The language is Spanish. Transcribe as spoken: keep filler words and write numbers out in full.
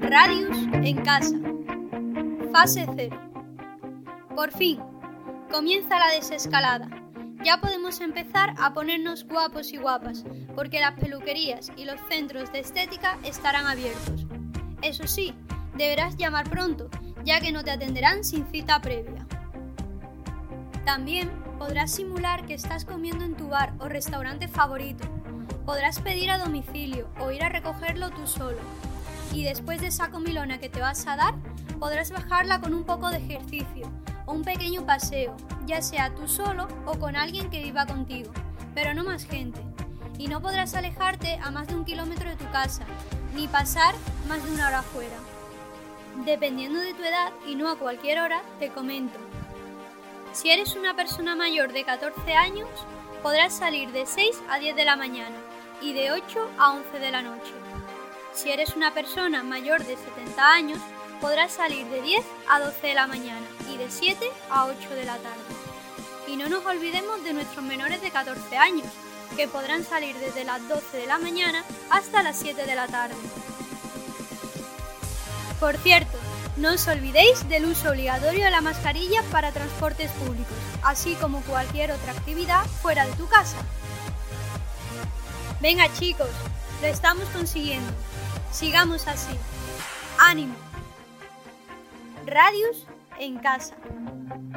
Radius en casa. Fase cero. Por fin, comienza la desescalada. Ya podemos empezar a ponernos guapos y guapas, porque las peluquerías y los centros de estética estarán abiertos. Eso sí, deberás llamar pronto, ya que no te atenderán sin cita previa. También podrás simular que estás comiendo en tu bar o restaurante favorito. Podrás pedir a domicilio o ir a recogerlo tú solo. Y después de esa comilona que te vas a dar, podrás bajarla con un poco de ejercicio o un pequeño paseo, ya sea tú solo o con alguien que viva contigo, pero no más gente. Y no podrás alejarte a más de un kilómetro de tu casa, ni pasar más de una hora fuera. Dependiendo de tu edad y no a cualquier hora, te comento. Si eres una persona mayor de catorce años, podrás salir de seis a diez de la mañana y de ocho a once de la noche. Si eres una persona mayor de setenta años, podrás salir de diez a doce de la mañana y de siete a ocho de la tarde. Y no nos olvidemos de nuestros menores de catorce años, que podrán salir desde las doce de la mañana hasta las siete de la tarde. Por cierto, no os olvidéis del uso obligatorio de la mascarilla para transportes públicos, así como cualquier otra actividad fuera de tu casa. Venga chicos, lo estamos consiguiendo. Sigamos así. ¡Ánimo! Radius en casa.